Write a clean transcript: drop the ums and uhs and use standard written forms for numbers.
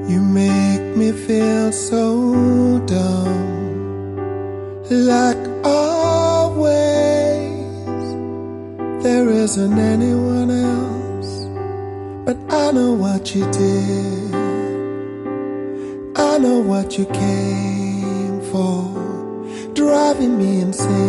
You make me feel so dumb, like always. There isn't anyone else, but I know what you did. I know what you came for, driving me insane.